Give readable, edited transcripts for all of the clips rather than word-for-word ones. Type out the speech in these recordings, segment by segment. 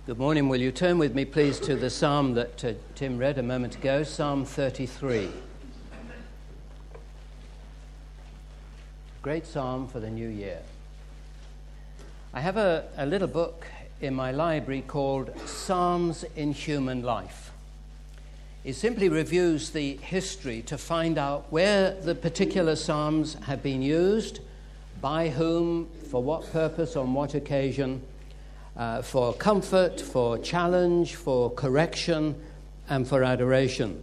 Good morning. Will you turn with me, please, to the psalm that Tim read a moment ago, Psalm 33. Great psalm for the new year. I have a little book in my library called Psalms in Human Life. It simply reviews the history to find out where the particular psalms have been used, by whom, for what purpose, on what occasion, for comfort, for challenge, for correction, and for adoration.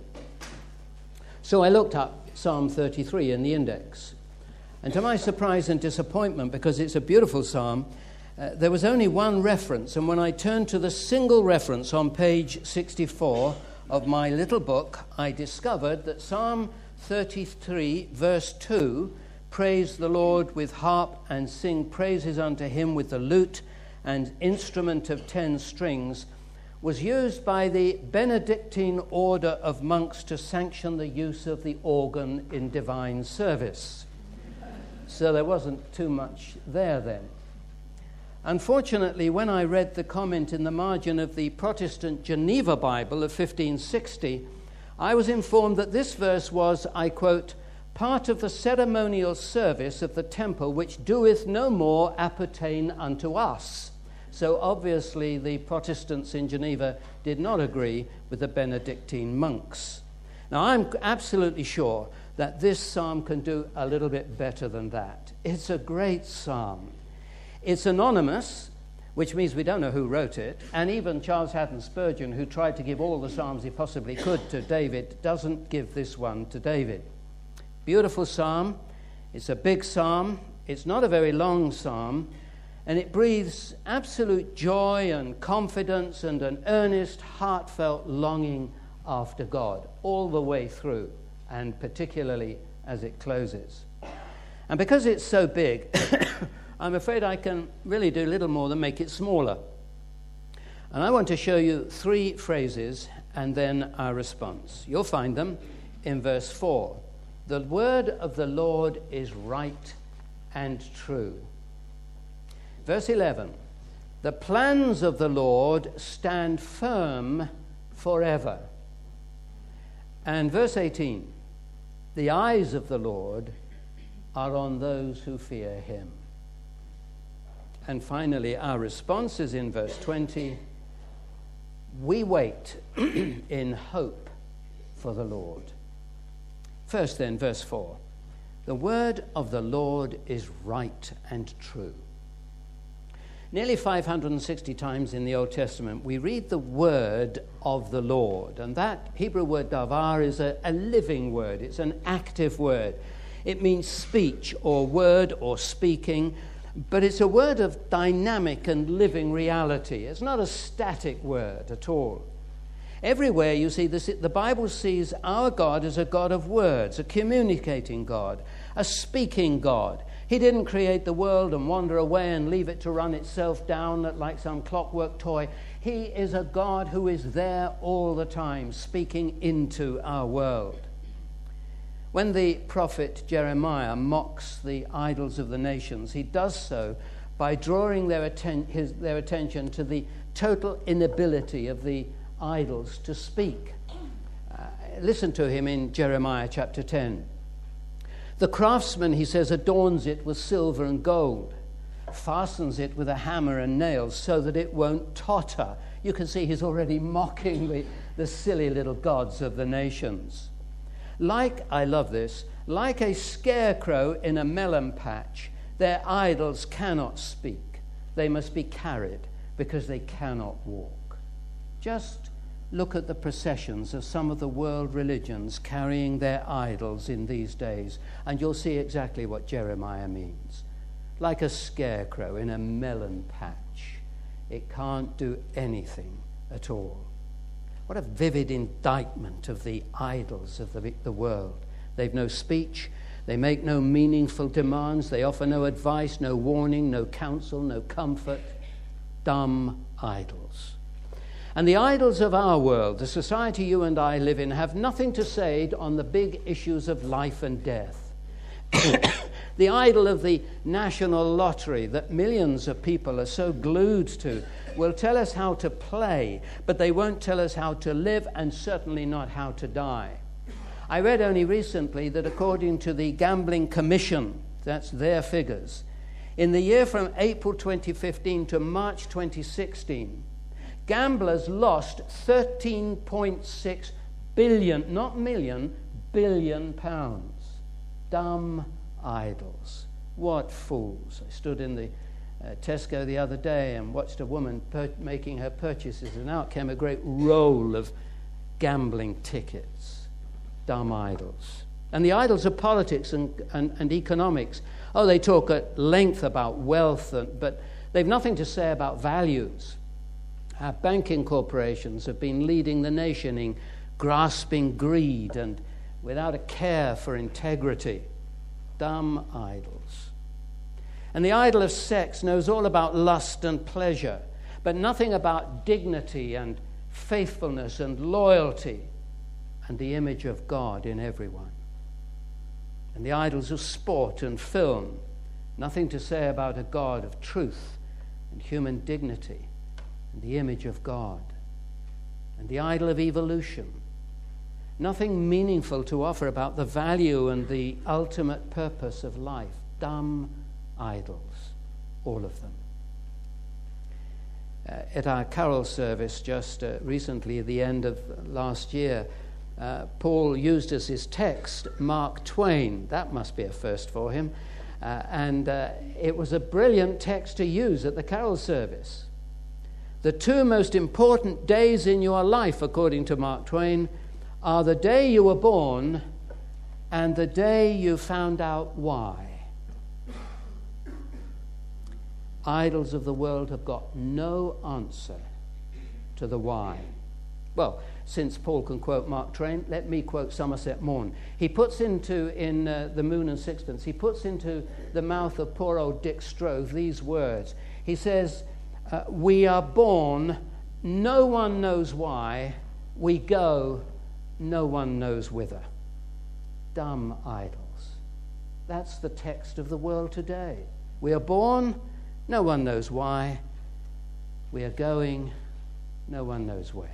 So I looked up Psalm 33 in the index. And to my surprise and disappointment, because it's a beautiful psalm, there was only one reference. And when I turned to the single reference on page 64 of my little book, I discovered that Psalm 33, verse 2, praise the Lord with harp and sing praises unto him with the lute and instrument of 10 strings, was used by the Benedictine order of monks to sanction the use of the organ in divine service. So there wasn't too much there then. Unfortunately, when I read the comment in the margin of the Protestant Geneva Bible of 1560, I was informed that this verse was, I quote, part of the ceremonial service of the temple which doeth no more appertain unto us. So obviously the Protestants in Geneva did not agree with the Benedictine monks. Now I'm absolutely sure that this psalm can do a little bit better than that. It's a great psalm. It's anonymous, which means we don't know who wrote it, and even Charles Haddon Spurgeon, who tried to give all the psalms he possibly could to David, doesn't give this one to David. Beautiful psalm. It's a big psalm. It's not a very long psalm. And it breathes absolute joy and confidence and an earnest, heartfelt longing after God all the way through, and particularly as it closes. And because it's so big, I'm afraid I can really do little more than make it smaller. And I want to show you 3 phrases and then our response. You'll find them in verse 4. The word of the Lord is right and true. Verse 11, the plans of the Lord stand firm forever. And verse 18, the eyes of the Lord are on those who fear him. And finally, our response is in verse 20, we wait in hope for the Lord. First then, verse 4, the word of the Lord is right and true. Nearly 560 times in the Old Testament, we read the word of the Lord. And that Hebrew word davar is a living word. It's an active word. It means speech or word or speaking, but it's a word of dynamic and living reality. It's not a static word at all. Everywhere you see this, the Bible sees our God as a God of words, a communicating God, a speaking God. He didn't create the world and wander away and leave it to run itself down like some clockwork toy. He is a God who is there all the time, speaking into our world. When the prophet Jeremiah mocks the idols of the nations, he does so by drawing their attention to the total inability of the idols to speak. Listen to him in Jeremiah chapter 10. The craftsman, he says, adorns it with silver and gold, fastens it with a hammer and nails so that it won't totter. You can see he's already mocking the silly little gods of the nations. I love this, like a scarecrow in a melon patch, their idols cannot speak. They must be carried because they cannot walk. Just look at the processions of some of the world religions carrying their idols in these days, and you'll see exactly what Jeremiah means. Like a scarecrow in a melon patch. It can't do anything at all. What a vivid indictment of the idols of the world. They've no speech. They make no meaningful demands. They offer no advice, no warning, no counsel, no comfort. Dumb idols. And the idols of our world, the society you and I live in, have nothing to say on the big issues of life and death. The idol of the national lottery that millions of people are so glued to will tell us how to play, but they won't tell us how to live, and certainly not how to die. I read only recently that according to the Gambling Commission, that's their figures, in the year from April 2015 to March 2016, gamblers lost 13.6 billion, not million, billion pounds. Dumb idols. What fools. I stood in the Tesco the other day and watched a woman making her purchases, and out came a great roll of gambling tickets. Dumb idols. And the idols of politics and economics. Oh, they talk at length about wealth, but they've nothing to say about values. Our banking corporations have been leading the nation in grasping greed and without a care for integrity. Dumb idols. And the idol of sex knows all about lust and pleasure, but nothing about dignity and faithfulness and loyalty and the image of God in everyone. And the idols of sport and film, nothing to say about a God of truth and human dignity and the image of God. And the idol of evolution, nothing meaningful to offer about the value and the ultimate purpose of life. Dumb idols, all of them. At our carol service just recently, at the end of last year, Paul used as his text Mark Twain. That must be a first for him. And it was a brilliant text to use at the carol service. The two most important days in your life, according to Mark Twain, are the day you were born and the day you found out why. Idols of the world have got no answer to the why. Well, since Paul can quote Mark Twain, let me quote Somerset Maugham. He puts in The Moon and Sixpence, he puts into the mouth of poor old Dick Strove these words. He says, we are born, no one knows why. We go, no one knows whither. Dumb idols. That's the text of the world today. We are born, no one knows why. We are going, no one knows where.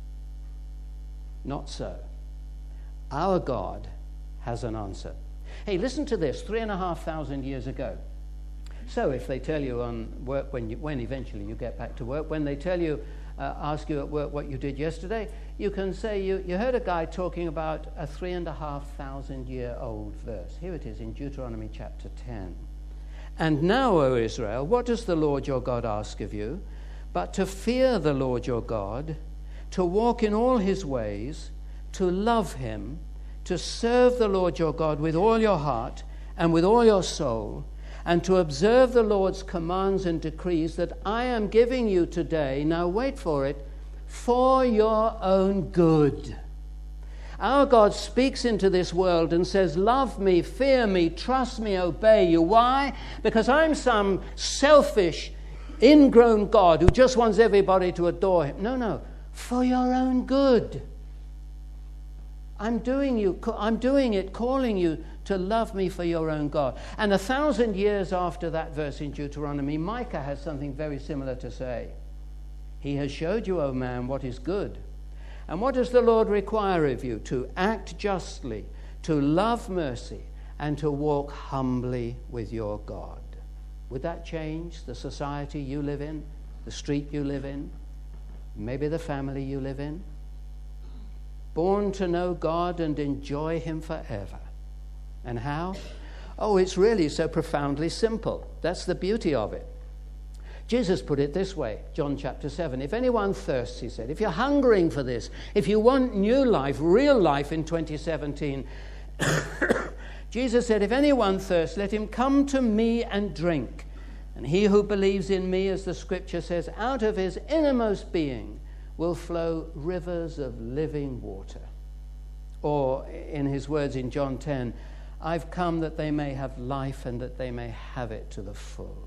Not so. Our God has an answer. Hey, listen to this, 3,500 years ago. So if they tell you on work, when eventually you get back to work, when they tell you, ask you at work what you did yesterday, you can say you heard a guy talking about a 3,500-year-old verse. Here it is in Deuteronomy chapter 10. And now, O Israel, what does the Lord your God ask of you? But to fear the Lord your God, to walk in all his ways, to love him, to serve the Lord your God with all your heart and with all your soul, and to observe the Lord's commands and decrees that I am giving you today, now wait for it, for your own good. Our God speaks into this world and says, love me, fear me, trust me, obey you. Why? Because I'm some selfish, ingrown God who just wants everybody to adore him. No. For your own good. I'm doing it, calling you to love me for your own God. And 1,000 years after that verse in Deuteronomy, Micah has something very similar to say. He has showed you, O man, what is good. And what does the Lord require of you? To act justly, to love mercy, and to walk humbly with your God. Would that change the society you live in, the street you live in, maybe the family you live in? Born to know God and enjoy him forever. And how? Oh, it's really so profoundly simple. That's the beauty of it. Jesus put it this way, John chapter 7. If anyone thirsts, he said, if you're hungering for this, if you want new life, real life in 2017, Jesus said, if anyone thirsts, let him come to me and drink. And he who believes in me, as the scripture says, out of his innermost being will flow rivers of living water. Or in his words in John 10, I've come that they may have life and that they may have it to the full.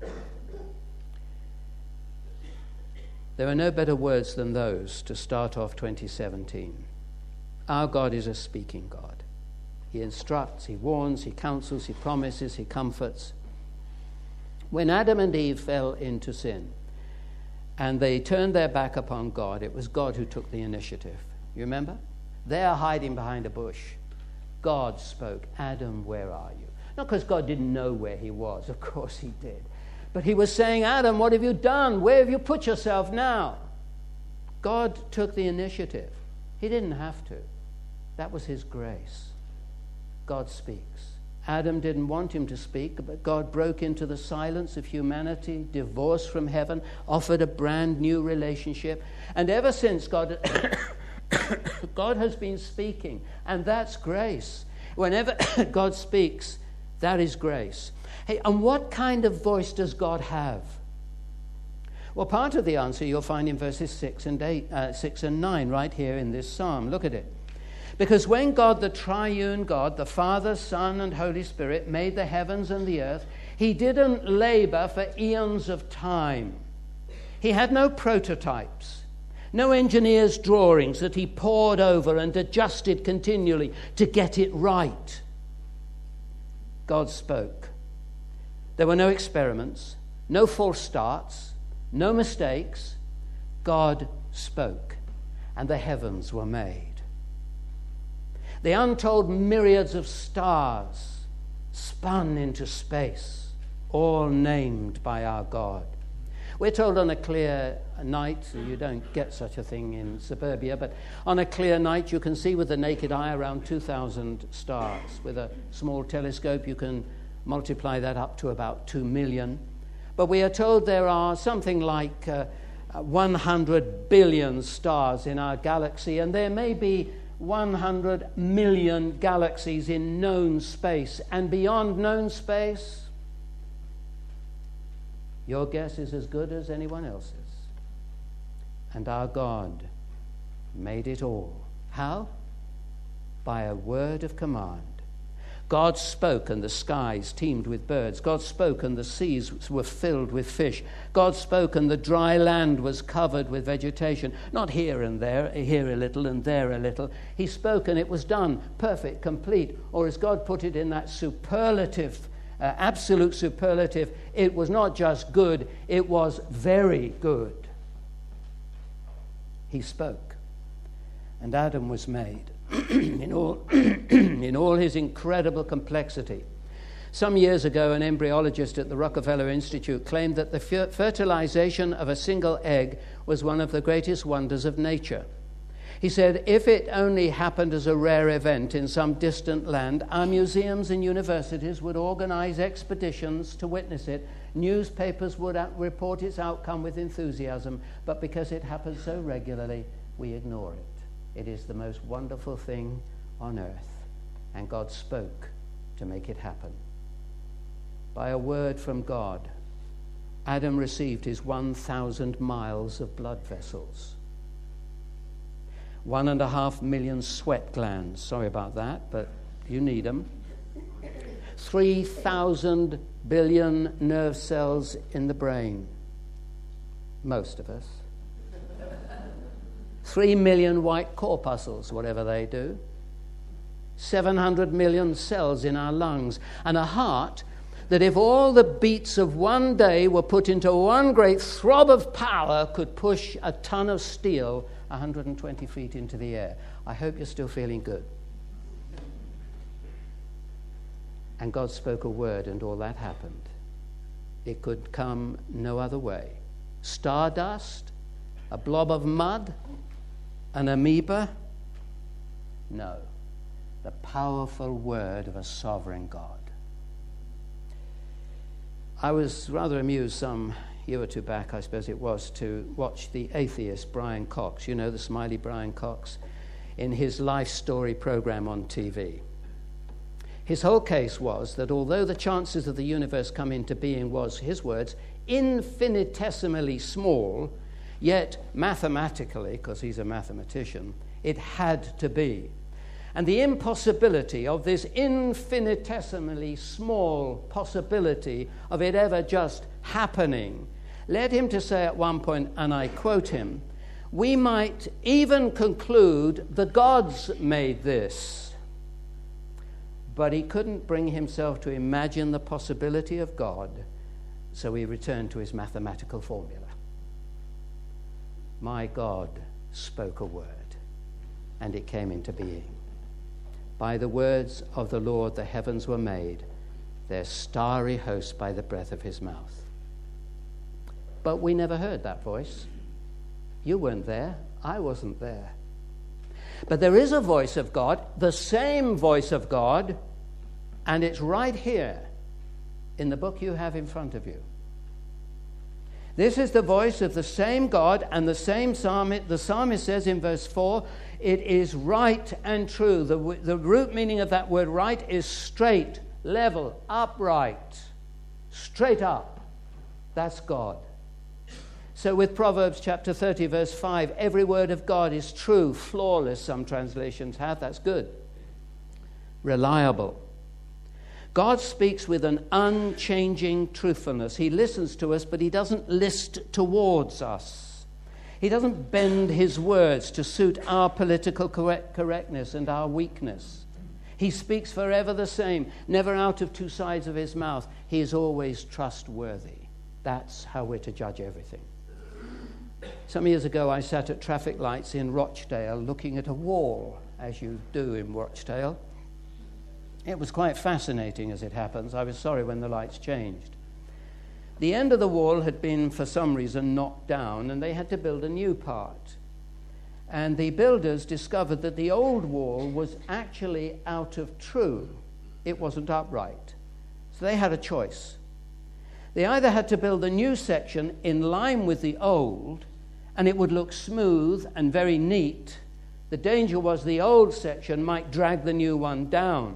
There are no better words than those to start off 2017. Our God is a speaking God. He instructs, he warns, he counsels, he promises, he comforts. When Adam and Eve fell into sin and they turned their back upon God, it was God who took the initiative. You remember? They are hiding behind a bush. God spoke, Adam, where are you? Not because God didn't know where he was. Of course he did. But he was saying, Adam, what have you done? Where have you put yourself now? God took the initiative. He didn't have to. That was his grace. God speaks. Adam didn't want him to speak, but God broke into the silence of humanity, divorced from heaven, offered a brand new relationship. And ever since, God has been speaking, and that's grace. Whenever God speaks, that is grace. Hey, and what kind of voice does God have? Well, part of the answer you'll find in verses 6 and 9, right here in this psalm. Look at it. Because when God, the triune God, the Father, Son, and Holy Spirit, made the heavens and the earth, he didn't labor for eons of time. He had no prototypes, no engineer's drawings that he pored over and adjusted continually to get it right. God spoke. There were no experiments, no false starts, no mistakes. God spoke, and the heavens were made. The untold myriads of stars spun into space, all named by our God. We're told on a clear night, you don't get such a thing in suburbia, but on a clear night you can see with the naked eye around 2,000 stars. With a small telescope you can multiply that up to about 2 million. But we are told there are something like 100 billion stars in our galaxy, and there may be 100 million galaxies in known space. And beyond known space, your guess is as good as anyone else's. And our God made it all. How? By a word of command. God spoke and the skies teemed with birds. God spoke and the seas were filled with fish. God spoke and the dry land was covered with vegetation. Not here and there, here a little and there a little. He spoke and it was done, perfect, complete. Or as God put it in that superlative, absolute superlative, it was not just good, it was very good. He spoke, and Adam was made. in all his incredible complexity. Some years ago, an embryologist at the Rockefeller Institute claimed that the fertilization of a single egg was one of the greatest wonders of nature. He said, if it only happened as a rare event in some distant land, our museums and universities would organize expeditions to witness it. Newspapers would report its outcome with enthusiasm, but because it happens so regularly, we ignore it. It is the most wonderful thing on earth, and God spoke to make it happen. By a word from God, Adam received his 1,000 miles of blood vessels, 1.5 million sweat glands. Sorry about that, but you need them. 3,000 billion nerve cells in the brain. Most of us. 3 million white corpuscles, whatever they do. 700 million cells in our lungs. And a heart that, if all the beats of one day were put into one great throb of power, could push a ton of steel 120 feet into the air. I hope you're still feeling good. And God spoke a word, and all that happened. It could come no other way. Stardust, a blob of mud, an amoeba? No. The powerful word of a sovereign God. I was rather amused some year or two back, I suppose it was, to watch the atheist Brian Cox, you know, the smiley Brian Cox, in his life story program on TV. His whole case was that although the chances of the universe come into being was, his words, infinitesimally small, yet mathematically, because he's a mathematician, it had to be. And the impossibility of this infinitesimally small possibility of it ever just happening led him to say at one point, and I quote him, "We might even conclude the gods made this." but he couldn't bring himself to imagine the possibility of God, so he returned to his mathematical formula. My God spoke a word, and it came into being. By the words of the Lord the heavens were made, their starry host by the breath of his mouth. But we never heard that voice. You weren't there. I wasn't there. But there is a voice of God, the same voice of God, and it's right here in the book you have in front of you. This is the voice of the same God and the same psalmist. The psalmist says in verse 4, it is right and true. The root meaning of that word right is straight, level, upright, straight up. That's God. So with Proverbs chapter 30, verse 5, every word of God is true, flawless, some translations have. That's good. Reliable. God speaks with an unchanging truthfulness. He listens to us, but he doesn't list towards us. He doesn't bend his words to suit our political correctness and our weakness. He speaks forever the same, never out of two sides of his mouth. He is always trustworthy. That's how we're to judge everything. Some years ago, I sat at traffic lights in Rochdale looking at a wall, as you do in Rochdale. It was quite fascinating, as it happens. I was sorry when the lights changed. The end of the wall had been, for some reason, knocked down, and they had to build a new part. And the builders discovered that the old wall was actually out of true. It wasn't upright. So they had a choice. They either had to build a new section in line with the old, and it would look smooth and very neat. The danger was the old section might drag the new one down.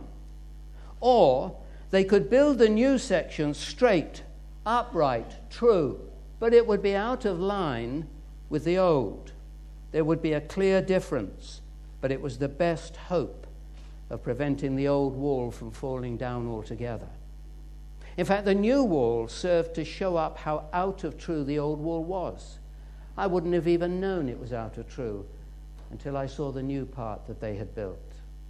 Or they could build the new section straight, upright, true, but it would be out of line with the old. There would be a clear difference, but it was the best hope of preventing the old wall from falling down altogether. In fact, the new wall served to show up how out of true the old wall was. I wouldn't have even known it was out of true until I saw the new part that they had built.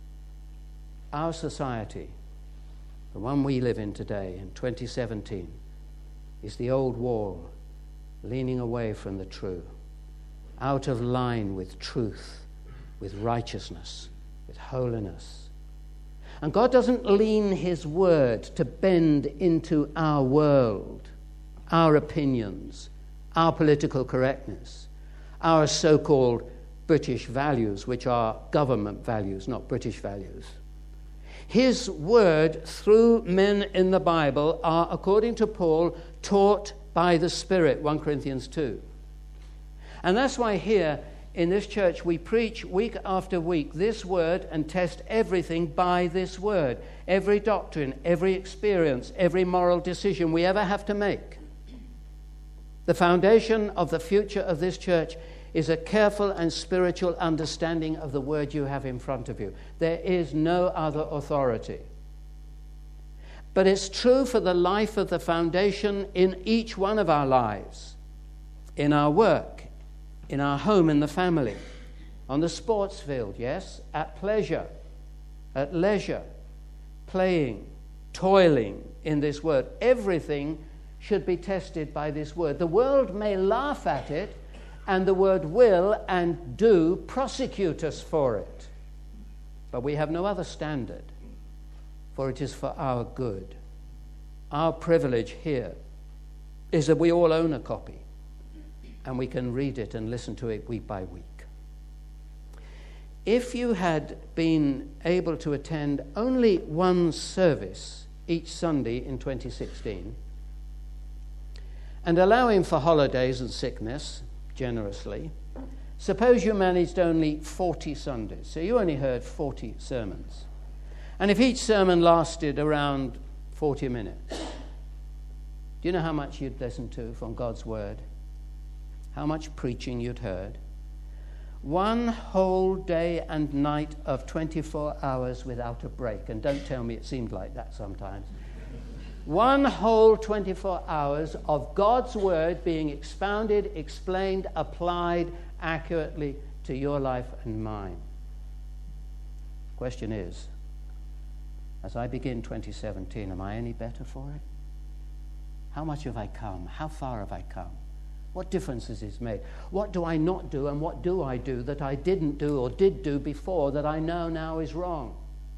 Our society, the one we live in today in 2017, is the old wall leaning away from the true, out of line with truth, with righteousness, with holiness. And God doesn't lean his word to bend into our world, our opinions, our political correctness, our so-called British values, which are government values, not British values. His word through men in the Bible are, according to Paul, taught by the Spirit, 1 Corinthians 2. And that's why here in this church we preach week after week this word and test everything by this word. Every doctrine, every experience, every moral decision we ever have to make. The foundation of the future of this church is a careful and spiritual understanding of the word you have in front of you. There is no other authority. But it's true for the life of the foundation in each one of our lives, in our work, in our home, in the family, on the sports field, yes, at pleasure, at leisure, playing, toiling in this word. Everything should be tested by this word. The world may laugh at it, and the word will and do prosecute us for it. But we have no other standard, for it is for our good. Our privilege here is that we all own a copy, and we can read it and listen to it week by week. If you had been able to attend only one service each Sunday in 2016, and allowing for holidays and sickness generously, suppose you managed only 40 Sundays. So you only heard 40 sermons. And if each sermon lasted around 40 minutes, do you know how much you'd listened to from God's word? How much preaching you'd heard? One whole day and night of 24 hours without a break. And don't tell me it seemed like that sometimes. One whole 24 hours of God's word being expounded, explained, applied accurately to your life and mine. Question is, as I begin 2017, am I any better for it? How much have I come? How far have I come? What difference has it made? What do I not do and what do I do that I didn't do or did do before that I know now is wrong?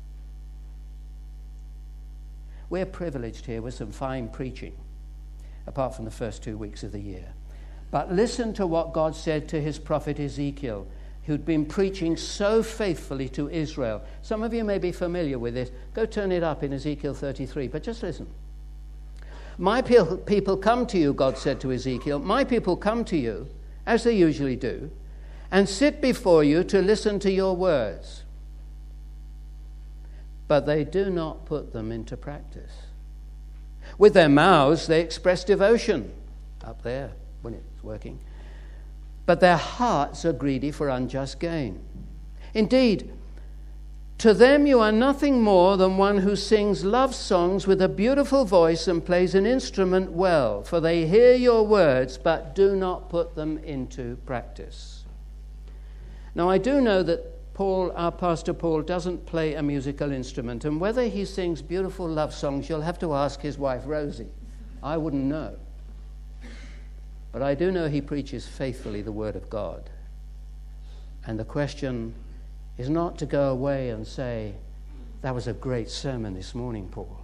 We're privileged here with some fine preaching, apart from the first 2 weeks of the year. But listen to what God said to his prophet Ezekiel, who'd been preaching so faithfully to Israel. Some of you may be familiar with it. Go turn it up in Ezekiel 33, but just listen. My people come to you, God said to Ezekiel, my people come to you, as they usually do, and sit before you to listen to your words. But they do not put them into practice. With their mouths they express devotion, up there when it's working, but their hearts are greedy for unjust gain. Indeed, to them you are nothing more than one who sings love songs with a beautiful voice and plays an instrument well, for they hear your words but do not put them into practice. Now I do know that our Pastor Paul, doesn't play a musical instrument, and whether he sings beautiful love songs, you'll have to ask his wife Rosie. I wouldn't know. But I do know he preaches faithfully the Word of God. And the question is not to go away and say, that was a great sermon this morning, Paul.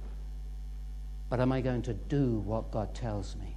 But am I going to do what God tells me?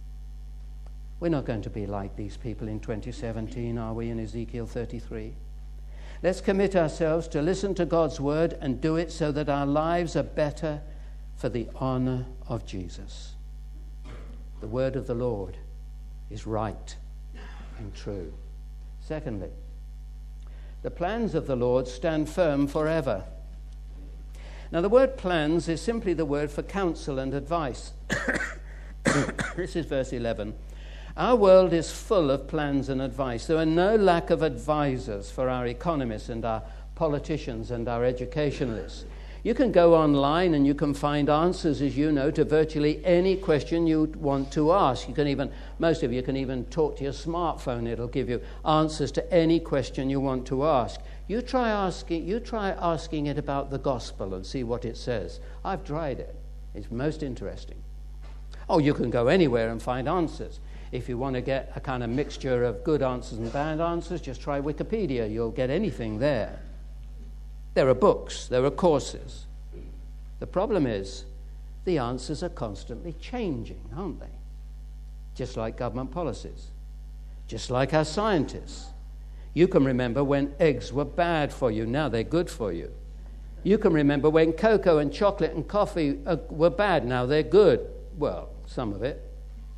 We're not going to be like these people in 2017, are we, in Ezekiel 33? Let's commit ourselves to listen to God's word and do it so that our lives are better for the honor of Jesus. The word of the Lord is right and true. Secondly, the plans of the Lord stand firm forever. Now, the word plans is simply the word for counsel and advice. This is verse 11. Our world is full of plans and advice. There are no lack of advisors for our economists and our politicians and our educationalists. You can go online and you can find answers, as you know, to virtually any question you want to ask. Most of you can even talk to your smartphone. It'll give you answers to any question you want to ask. You try asking it about the gospel and see what it says. I've tried it. It's most interesting. Oh, you can go anywhere and find answers. If you want to get a kind of mixture of good answers and bad answers, just try Wikipedia. You'll get anything there. There are books, there are courses. The problem is, the answers are constantly changing, aren't they? Just like government policies, just like our scientists. You can remember when eggs were bad for you, now they're good for you. You can remember when cocoa and chocolate and coffee were bad, now they're good. Well, some of it.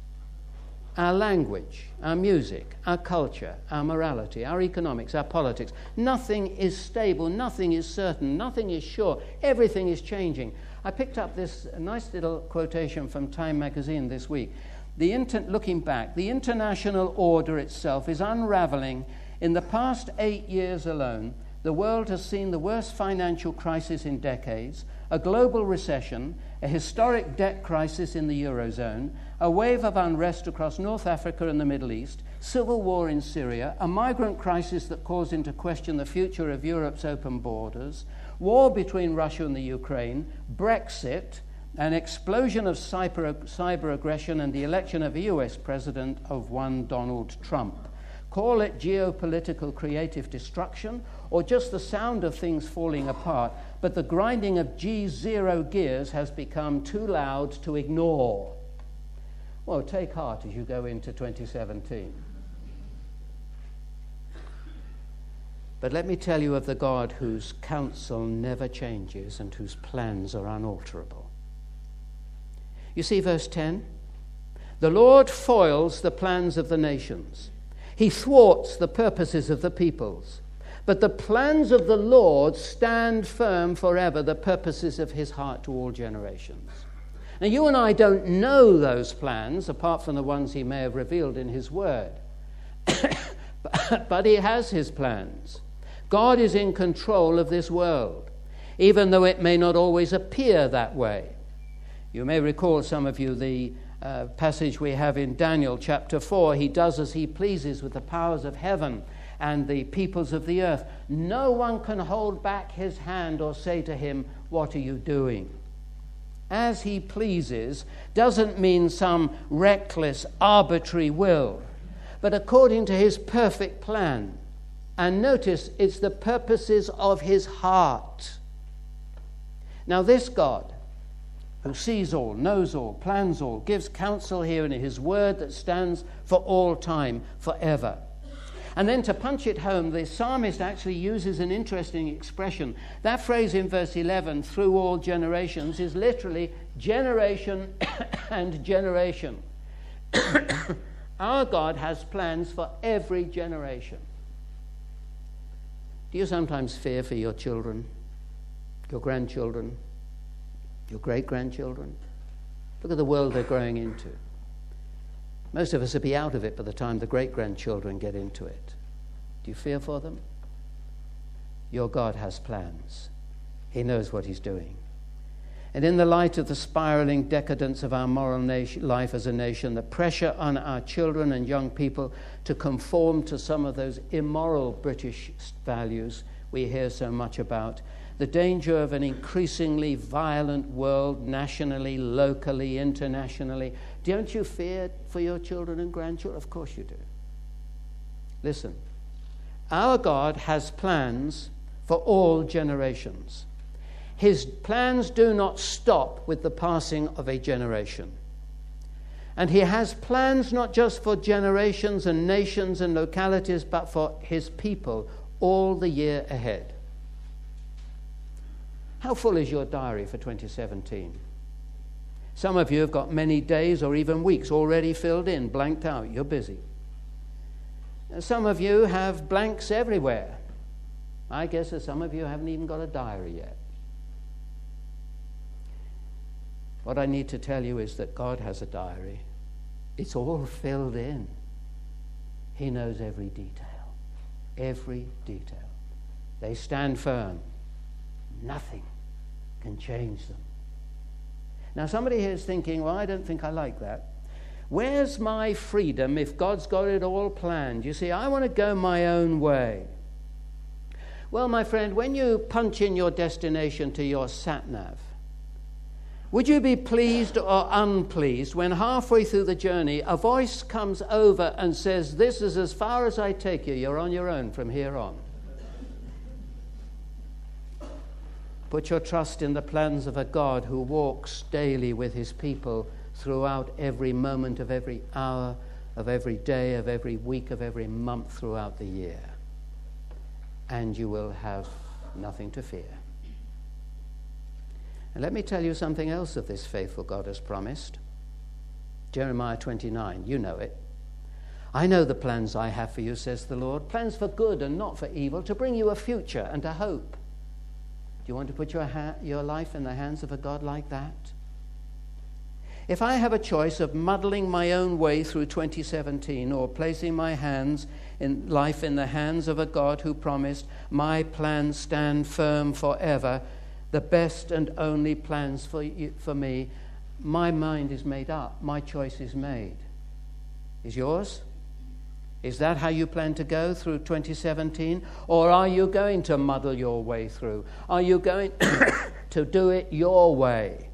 Our language, our music, our culture, our morality, our economics, our politics. Nothing is stable, nothing is certain, nothing is sure. Everything is changing. I picked up this nice little quotation from Time magazine this week. Looking back, the international order itself is unraveling. In the past 8 years alone, the world has seen the worst financial crisis in decades, a global recession, a historic debt crisis in the Eurozone, a wave of unrest across North Africa and the Middle East, civil war in Syria, a migrant crisis that calls into question the future of Europe's open borders, war between Russia and the Ukraine, Brexit, an explosion of cyber aggression, and the election of a US president of one Donald Trump. Call it geopolitical creative destruction or just the sound of things falling apart, but the grinding of G0 gears has become too loud to ignore. Well, take heart as you go into 2017. But let me tell you of the God whose counsel never changes and whose plans are unalterable. You see verse 10? The Lord foils the plans of the nations. He thwarts the purposes of the peoples. But the plans of the Lord stand firm forever, the purposes of his heart to all generations. Now, you and I don't know those plans, apart from the ones he may have revealed in his word. But he has his plans. God is in control of this world, even though it may not always appear that way. You may recall, some of you, the passage we have in Daniel chapter 4. He does as he pleases with the powers of heaven and the peoples of the earth. No one can hold back his hand or say to him, what are you doing? As he pleases doesn't mean some reckless, arbitrary will, but according to his perfect plan. And notice, it's the purposes of his heart. Now this God, who sees all, knows all, plans all, gives counsel here in his word that stands for all time, forever. And then to punch it home, the psalmist actually uses an interesting expression. That phrase in verse 11, through all generations, is literally generation and generation. Our God has plans for every generation. Do you sometimes fear for your children, your grandchildren, your great-grandchildren? Look at the world they're growing into. Most of us will be out of it by the time the great-grandchildren get into it. Do you fear for them? Your God has plans. He knows what he's doing. And in the light of the spiraling decadence of our moral life as a nation, the pressure on our children and young people to conform to some of those immoral British values we hear so much about, the danger of an increasingly violent world, nationally, locally, internationally. Don't you fear for your children and grandchildren? Of course you do. Listen, our God has plans for all generations. His plans do not stop with the passing of a generation. And he has plans not just for generations and nations and localities, but for his people all the year ahead. How full is your diary for 2017? Some of you have got many days or even weeks already filled in, blanked out. You're busy. Some of you have blanks everywhere. I guess that some of you haven't even got a diary yet. What I need to tell you is that God has a diary. It's all filled in. He knows every detail. Every detail. They stand firm. Nothing can change them. Now somebody here is thinking, well, I don't think I like that. Where's my freedom if God's got it all planned? You see, I want to go my own way. Well, my friend, when you punch in your destination to your sat-nav, would you be pleased or unpleased when halfway through the journey a voice comes over and says, this is as far as I take you, you're on your own from here on? Put your trust in the plans of a God who walks daily with his people throughout every moment of every hour, of every day, of every week, of every month throughout the year. And you will have nothing to fear. And let me tell you something else that this faithful God has promised. Jeremiah 29, you know it. I know the plans I have for you, says the Lord, plans for good and not for evil, to bring you a future and a hope. Do you want to put your life in the hands of a God like that? If I have a choice of muddling my own way through 2017 or placing my life in the hands of a God who promised, my plans stand firm forever, the best and only plans for me, my mind is made up. My choice is made. Is yours? Is that how you plan to go through 2017? Or are you going to muddle your way through? Are you going to do it your way?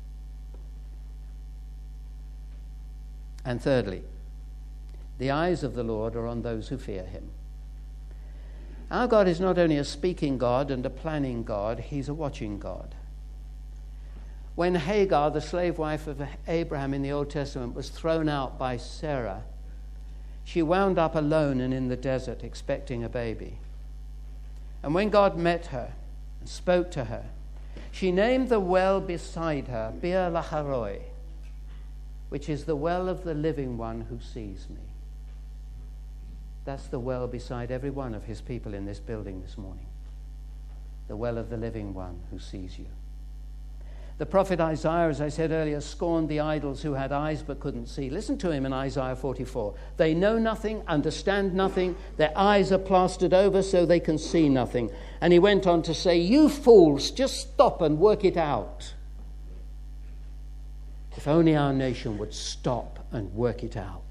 And thirdly, the eyes of the Lord are on those who fear him. Our God is not only a speaking God and a planning God, he's a watching God. When Hagar, the slave wife of Abraham in the Old Testament, was thrown out by Sarah, she wound up alone and in the desert expecting a baby. And when God met her and spoke to her, she named the well beside her Bir Laharoi, which is the well of the living one who sees me. That's the well beside every one of his people in this building this morning. The well of the living one who sees you. The prophet Isaiah, as I said earlier, scorned the idols who had eyes but couldn't see. Listen to him in Isaiah 44. They know nothing, understand nothing. Their eyes are plastered over so they can see nothing. And he went on to say, you fools, just stop and work it out. If only our nation would stop and work it out.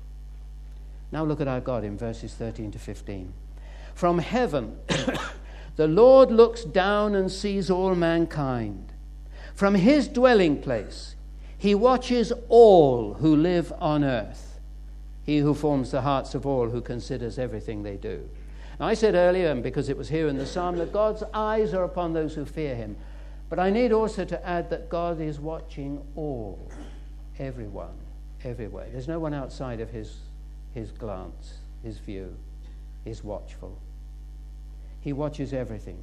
Now look at our God in verses 13 to 15. From heaven, The Lord looks down and sees all mankind. From his dwelling place, he watches all who live on earth. He who forms the hearts of all, who considers everything they do. Now, I said earlier, and because it was here in the psalm, that God's eyes are upon those who fear him. But I need also to add that God is watching all, everyone, everywhere. There's no one outside of his glance, his view. He's watchful. He watches everything.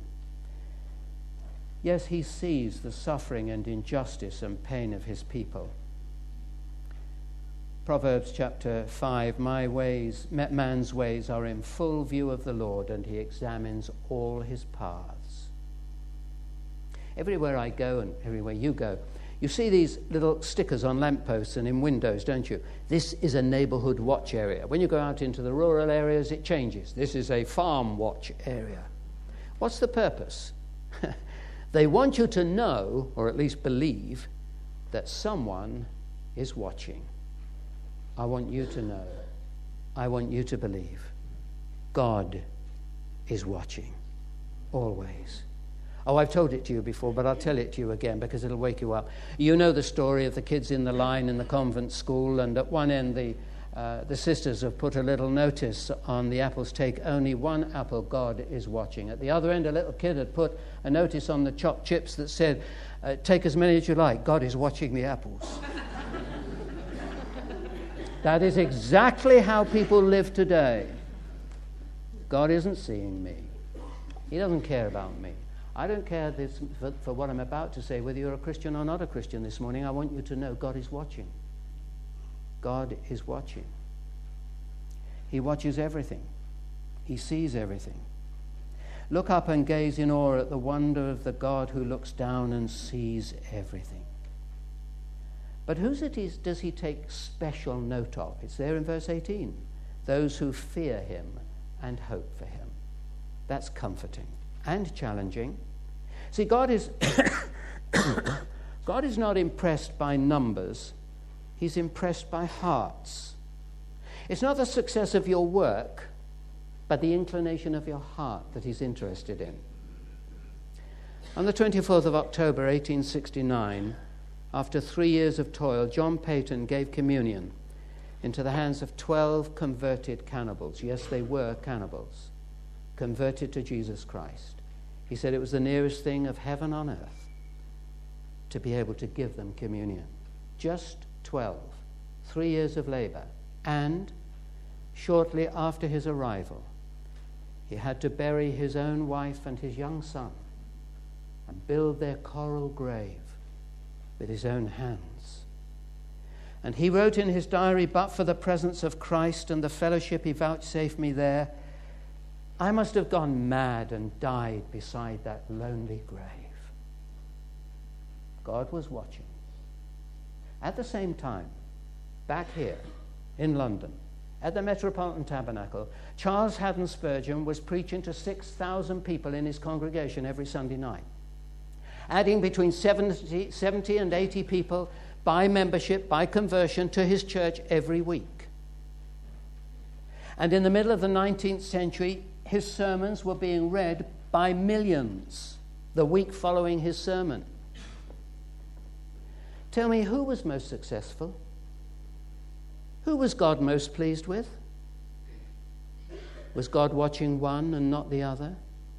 Yes, he sees the suffering and injustice and pain of his people. Proverbs chapter 5, man's ways are in full view of the Lord, and he examines all his paths. Everywhere I go and everywhere you go, you see these little stickers on lampposts and in windows, don't you? This is a neighborhood watch area. When you go out into the rural areas, it changes. This is a farm watch area. What's the purpose? They want you to know, or at least believe, that someone is watching. I want you to know. I want you to believe. God is watching. Always. Oh, I've told it to you before, but I'll tell it to you again because it'll wake you up. You know the story of the kids in the line in the convent school, and at one end the sisters have put a little notice on the apples, take only one apple, God is watching. At the other end, a little kid had put a notice on the chopped chips that said, take as many as you like, God is watching the apples. That is exactly how people live today. God isn't seeing me. He doesn't care about me. I don't care for what I'm about to say, whether you're a Christian or not a Christian this morning. I want you to know God is watching. God is watching. He watches everything. He sees everything. Look up and gaze in awe at the wonder of the God who looks down and sees everything. But whose does he take special note of? It's there in verse 18. Those who fear him and hope for him. That's comforting and challenging. See, God is God is not impressed by numbers. He's impressed by hearts. It's not the success of your work, but the inclination of your heart that he's interested in. On the 24th of October, 1869, after 3 years of toil, John Peyton gave communion into the hands of 12 converted cannibals. Yes, they were cannibals, converted to Jesus Christ. He said it was the nearest thing of heaven on earth to be able to give them communion. Just 12. 3 years of labor. And shortly after his arrival, he had to bury his own wife and his young son and build their coral grave with his own hands. And he wrote in his diary, but for the presence of Christ and the fellowship he vouchsafed me there, I must have gone mad and died beside that lonely grave. God was watching. At the same time, back here in London, at the Metropolitan Tabernacle, Charles Haddon Spurgeon was preaching to 6,000 people in his congregation every Sunday night, adding between 70 and 80 people by membership, by conversion, to his church every week. And in the middle of the 19th century, his sermons were being read by millions the week following his sermon. Tell me, who was most successful? Who was God most pleased with? Was God watching one and not the other?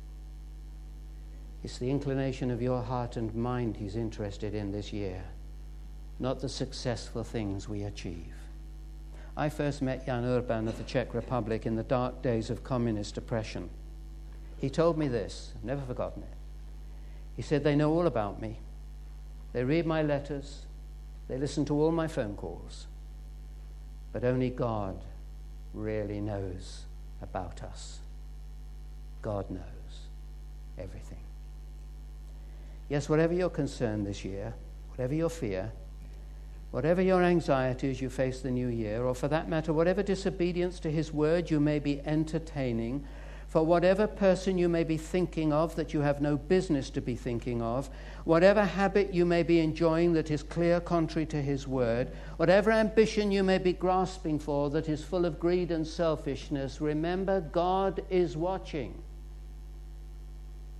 It's the inclination of your heart and mind he's interested in this year, not the successful things we achieve. I first met Jan Urban of the Czech Republic in the dark days of communist oppression. He told me this, I've never forgotten it. He said, they know all about me. They read my letters. They listen to all my phone calls. But only God really knows about us. God knows everything. Yes, whatever your concern this year, whatever your fear, whatever your anxiety as you face the new year, or for that matter, whatever disobedience to his word you may be entertaining, for whatever person you may be thinking of that you have no business to be thinking of, whatever habit you may be enjoying that is clear contrary to his word, whatever ambition you may be grasping for that is full of greed and selfishness, remember, God is watching.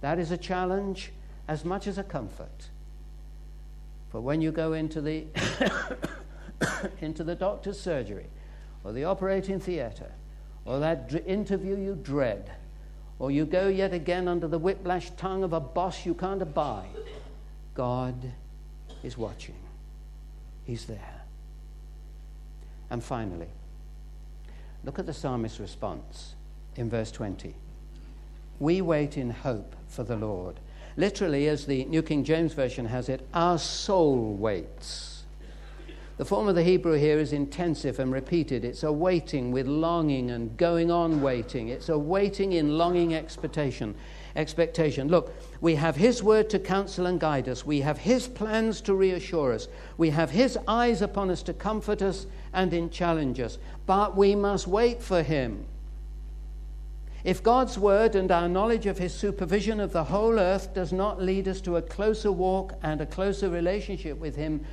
That is a challenge as much as a comfort. For when you go into the into the doctor's surgery, or the operating theatre, or that interview you dread, or you go yet again under the whiplash tongue of a boss you can't abide, God is watching. He's there. And finally, look at the psalmist's response in verse 20. We wait in hope for the Lord. Literally, as the New King James Version has it, our soul waits. The form of the Hebrew here is intensive and repeated. It's a waiting with longing and going on waiting. It's a waiting in longing expectation. Look, we have his word to counsel and guide us. We have his plans to reassure us. We have his eyes upon us to comfort us and in challenge us. But we must wait for him. If God's word and our knowledge of his supervision of the whole earth does not lead us to a closer walk and a closer relationship with him,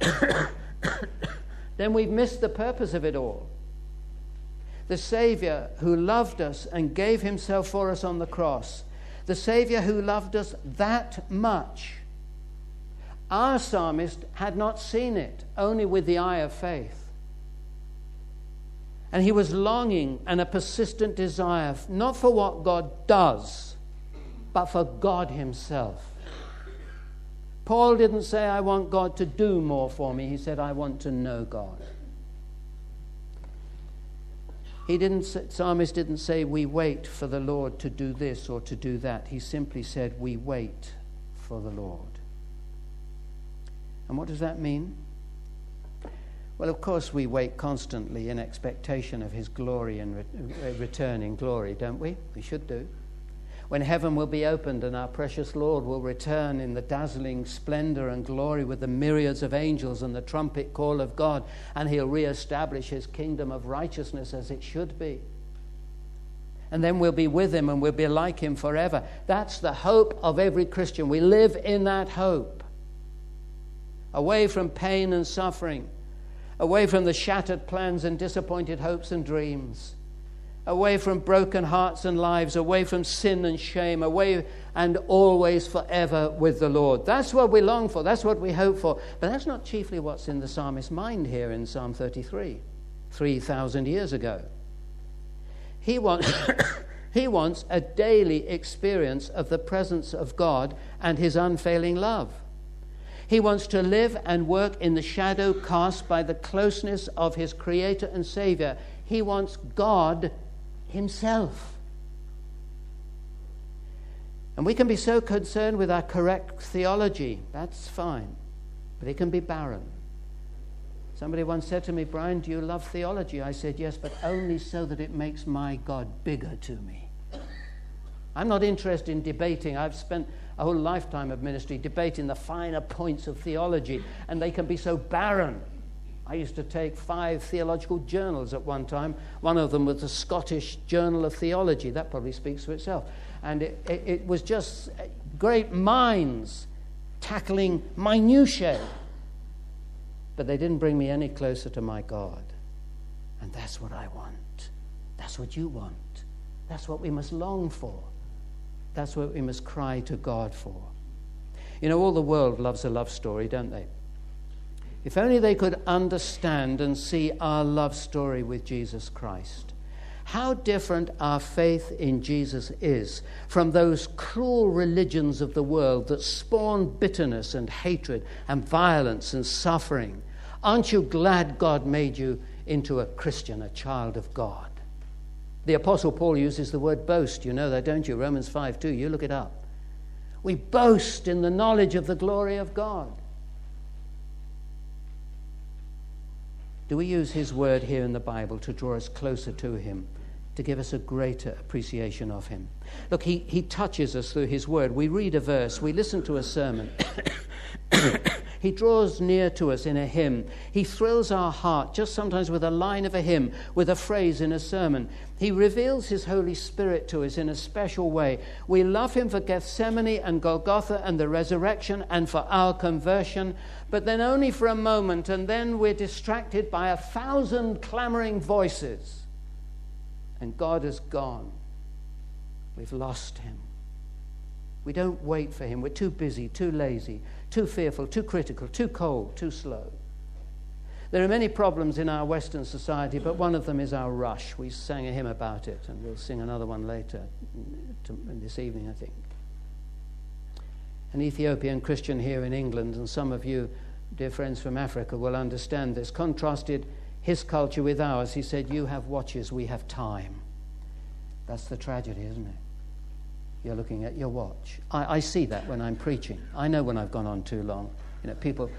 then we've missed the purpose of it all. The Savior who loved us and gave himself for us on the cross, the Savior who loved us that much, our psalmist had not seen it, only with the eye of faith. And he was longing and a persistent desire, not for what God does, but for God himself. Paul didn't say, I want God to do more for me. He said, I want to know God. Psalmist didn't say, we wait for the Lord to do this or to do that. He simply said, we wait for the Lord. And what does that mean? Well, of course, we wait constantly in expectation of his glory and return in glory, don't we? We should do. When heaven will be opened and our precious Lord will return in the dazzling splendor and glory with the myriads of angels and the trumpet call of God, and he'll reestablish his kingdom of righteousness as it should be. And then we'll be with him and we'll be like him forever. That's the hope of every Christian. We live in that hope. Away from pain and suffering. Away from the shattered plans and disappointed hopes and dreams. Away from broken hearts and lives. Away from sin and shame. Away and always forever with the Lord. That's what we long for. That's what we hope for. But that's not chiefly what's in the psalmist's mind here in Psalm 33, 3,000 years ago. He wants a daily experience of the presence of God and his unfailing love. He wants to live and work in the shadow cast by the closeness of his Creator and Savior. He wants God himself. And we can be so concerned with our correct theology. That's fine. But it can be barren. Somebody once said to me, Brian, do you love theology? I said, yes, but only so that it makes my God bigger to me. I'm not interested in debating. I've spent a whole lifetime of ministry debating the finer points of theology, and they can be so barren. I used to take 5 theological journals at one time. One of them was the Scottish Journal of Theology. That probably speaks for itself. And it was just great minds tackling minutiae. But they didn't bring me any closer to my God. And that's what I want. That's what you want. That's what we must long for. That's what we must cry to God for. You know, all the world loves a love story, don't they? If only they could understand and see our love story with Jesus Christ. How different our faith in Jesus is from those cruel religions of the world that spawn bitterness and hatred and violence and suffering. Aren't you glad God made you into a Christian, a child of God? The Apostle Paul uses the word boast. You know that, don't you? Romans 5:2. You look it up. We boast in the knowledge of the glory of God. Do we use his word here in the Bible to draw us closer to him, to give us a greater appreciation of him? Look, he touches us through his word. We read a verse. We listen to a sermon. He draws near to us in a hymn. He thrills our heart, just sometimes with a line of a hymn, with a phrase in a sermon. He reveals his Holy Spirit to us in a special way. We love him for Gethsemane and Golgotha and the resurrection and for our conversion, but then only for a moment, and then we're distracted by 1,000 clamoring voices. And God is gone. We've lost him. We don't wait for him. We're too busy, too lazy, too fearful, too critical, too cold, too slow. There are many problems in our Western society, but one of them is our rush. We sang a hymn about it, and we'll sing another one later this evening, I think. An Ethiopian Christian here in England, and some of you, dear friends from Africa, will understand this, contrasted his culture with ours. He said, you have watches, we have time. That's the tragedy, isn't it? You're looking at your watch. I see that when I'm preaching. I know when I've gone on too long. You know, people...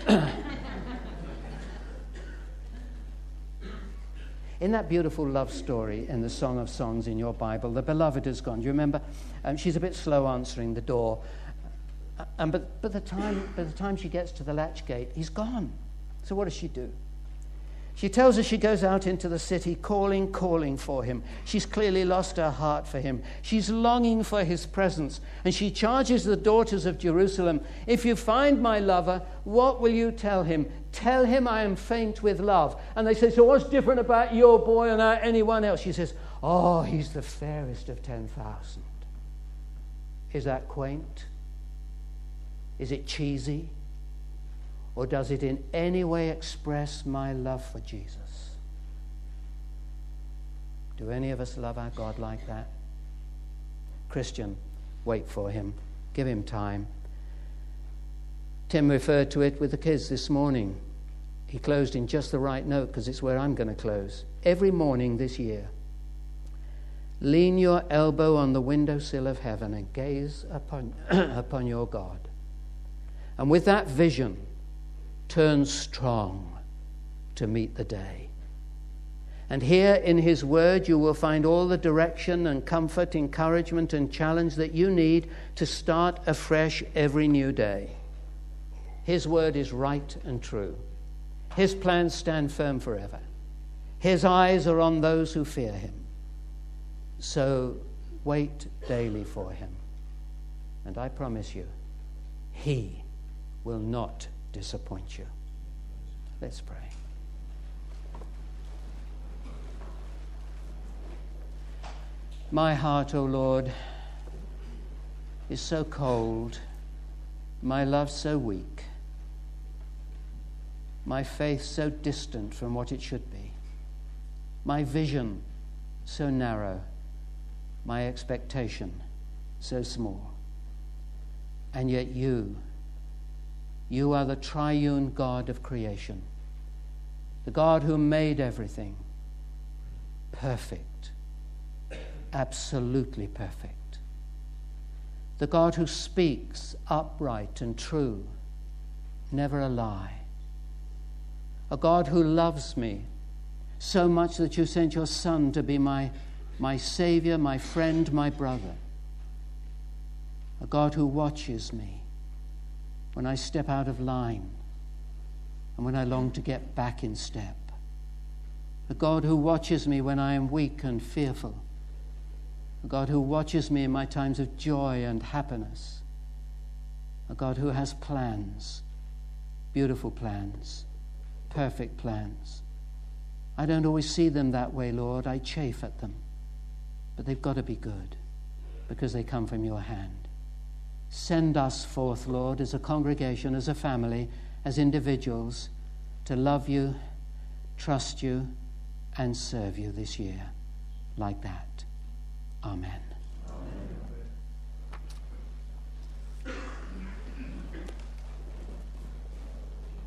In that beautiful love story in the Song of Songs in your Bible, the beloved has gone. Do you remember? She's a bit slow answering the door. But by the time she gets to the latch gate, he's gone. So what does she do? She tells us she goes out into the city calling for him. She's clearly lost her heart for him. She's longing for his presence. And she charges the daughters of Jerusalem, if you find my lover, what will you tell him? Tell him I am faint with love. And they say, so what's different about your boy and anyone else? She says, oh, he's the fairest of 10,000. Is that quaint? Is it cheesy? Or does it in any way express my love for Jesus? Do any of us love our God like that? Christian, wait for him. Give him time. Tim referred to it with the kids this morning. He closed in just the right note because it's where I'm going to close. Every morning this year, lean your elbow on the windowsill of heaven and gaze upon your God. And with that vision, turn strong to meet the day. And here in his word you will find all the direction and comfort, encouragement and challenge that you need to start afresh every new day. His word is right and true. His plans stand firm forever. His eyes are on those who fear him. So wait daily for him. And I promise you, he will not disappoint you. Let's pray. My heart, O Lord, is so cold, my love so weak, my faith so distant from what it should be, my vision so narrow, my expectation so small. And yet you are the triune God of creation, the God who made everything perfect, absolutely perfect, the God who speaks upright and true, never a lie, a God who loves me so much that you sent your Son to be my Savior, my friend, my brother, a God who watches me when I step out of line and when I long to get back in step. A God who watches me when I am weak and fearful. A God who watches me in my times of joy and happiness. A God who has plans, beautiful plans, perfect plans. I don't always see them that way, Lord. I chafe at them. But they've got to be good because they come from your hand. Send us forth, Lord, as a congregation, as a family, as individuals, to love you, trust you, and serve you this year like that. Amen.